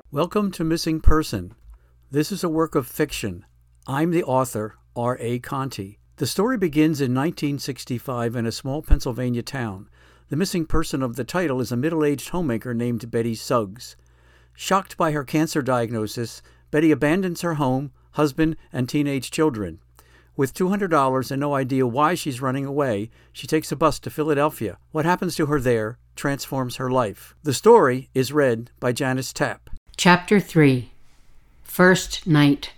Welcome to Missing Person. This is a work of fiction. I'm the author, R.A. Conti. The story begins in 1965 in a small Pennsylvania town. The missing person of the title is a middle-aged homemaker named Betty Suggs. Shocked by her cancer diagnosis, Betty abandons her home, husband, and teenage children. With $200 and no idea why she's running away, she takes a bus to Philadelphia. What happens to her there transforms her life. The story is read by Janice Tapp. Chapter 3. First Night.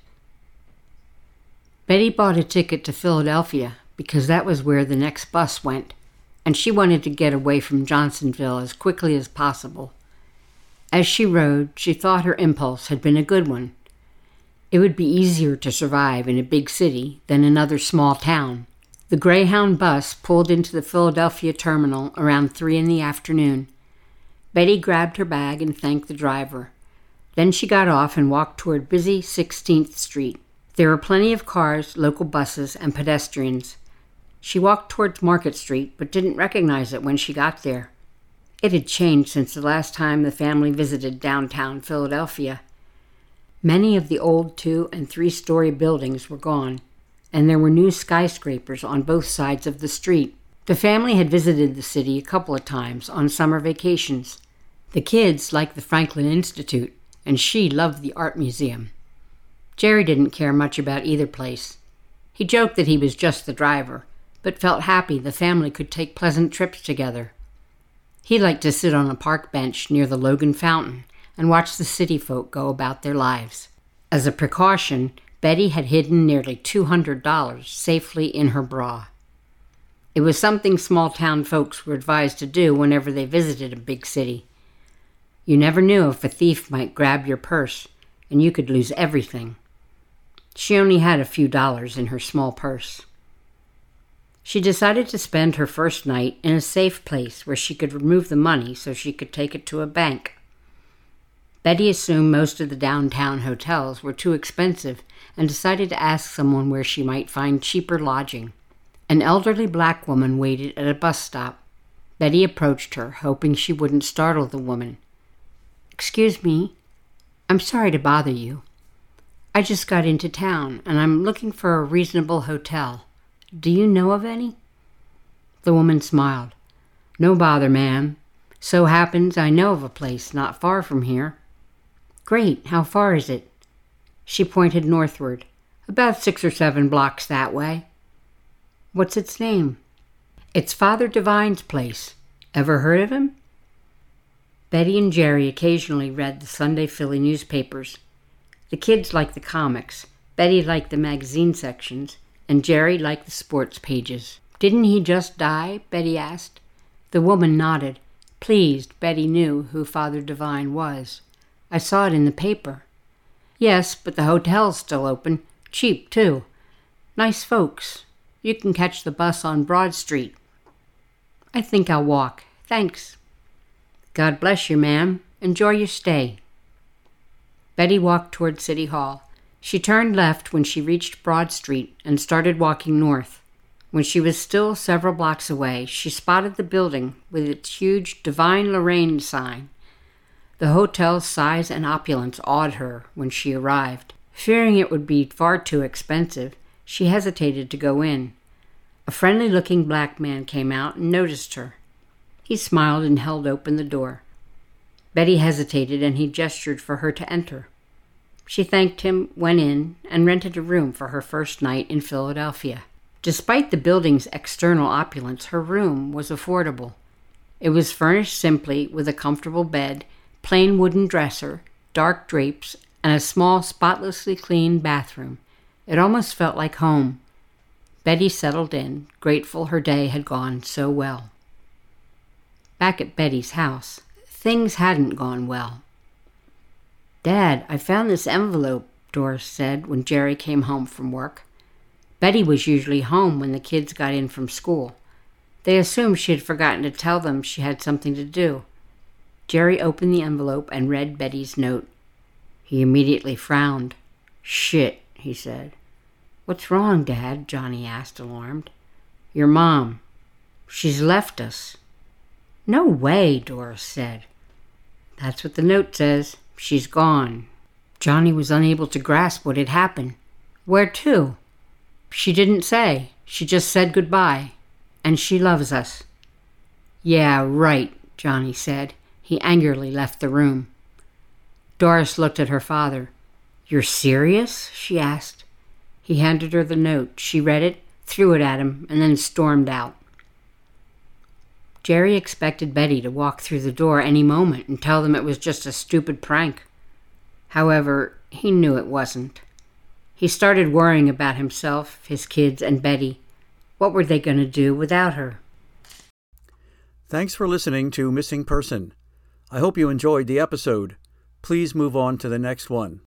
Betty bought a ticket to Philadelphia because that was where the next bus went, and she wanted to get away from Johnsonville as quickly as possible. As she rode, she thought her impulse had been a good one. It would be easier to survive in a big city than another small town. The Greyhound bus pulled into the Philadelphia terminal around 3 p.m. Betty grabbed her bag and thanked the driver. Then she got off and walked toward busy 16th Street. There were plenty of cars, local buses, and pedestrians. She walked towards Market Street, but didn't recognize it when she got there. It had changed since the last time the family visited downtown Philadelphia. Many of the old 2- and 3-story buildings were gone, and there were new skyscrapers on both sides of the street. The family had visited the city a couple of times on summer vacations. The kids liked the Franklin Institute, and she loved the art museum. Jerry didn't care much about either place. He joked that he was just the driver, but felt happy the family could take pleasant trips together. He liked to sit on a park bench near the Logan Fountain and watch the city folk go about their lives. As a precaution, Betty had hidden nearly $200 safely in her bra. It was something small-town folks were advised to do whenever they visited a big city. You never knew if a thief might grab your purse, and you could lose everything. She only had a few dollars in her small purse. She decided to spend her first night in a safe place where she could remove the money so she could take it to a bank. Betty assumed most of the downtown hotels were too expensive and decided to ask someone where she might find cheaper lodging. An elderly black woman waited at a bus stop. Betty approached her, hoping she wouldn't startle the woman. "Excuse me, I'm sorry to bother you. I just got into town, and I'm looking for a reasonable hotel. Do you know of any?" The woman smiled. "No bother, ma'am. So happens I know of a place not far from here." "Great. How far is it?" She pointed northward. "About 6 or 7 blocks that way." "What's its name?" "It's Father Divine's place. Ever heard of him?" Betty and Jerry occasionally read the Sunday Philly newspapers. The kids liked the comics, Betty liked the magazine sections, and Jerry liked the sports pages. "Didn't he just die?" Betty asked. The woman nodded. Pleased, Betty knew who Father Divine was. "I saw it in the paper." "Yes, but the hotel's still open. Cheap, too. Nice folks. You can catch the bus on Broad Street." "I think I'll walk. Thanks." "God bless you, ma'am. Enjoy your stay." Betty walked toward City Hall. She turned left when she reached Broad Street and started walking north. When she was still several blocks away, she spotted the building with its huge Divine Lorraine sign. The hotel's size and opulence awed her when she arrived. Fearing it would be far too expensive, she hesitated to go in. A friendly-looking black man came out and noticed her. He smiled and held open the door. Betty hesitated, and he gestured for her to enter. She thanked him, went in, and rented a room for her first night in Philadelphia. Despite the building's external opulence, her room was affordable. It was furnished simply with a comfortable bed, plain wooden dresser, dark drapes, and a small, spotlessly clean bathroom. It almost felt like home. Betty settled in, grateful her day had gone so well. Back at Betty's house, things hadn't gone well. "Dad, I found this envelope," Doris said when Jerry came home from work. Betty was usually home when the kids got in from school. They assumed she had forgotten to tell them she had something to do. Jerry opened the envelope and read Betty's note. He immediately frowned. "Shit," he said. "What's wrong, Dad?" Johnny asked, alarmed. "Your mom. She's left us." "No way," Doris said. "That's what the note says. She's gone." Johnny was unable to grasp what had happened. "Where to?" "She didn't say. She just said goodbye. And she loves us." "Yeah, right," Johnny said. He angrily left the room. Doris looked at her father. "You're serious?" she asked. He handed her the note. She read it, threw it at him, and then stormed out. Jerry expected Betty to walk through the door any moment and tell them it was just a stupid prank. However, he knew it wasn't. He started worrying about himself, his kids, and Betty. What were they going to do without her? Thanks for listening to Missing Person. I hope you enjoyed the episode. Please move on to the next one.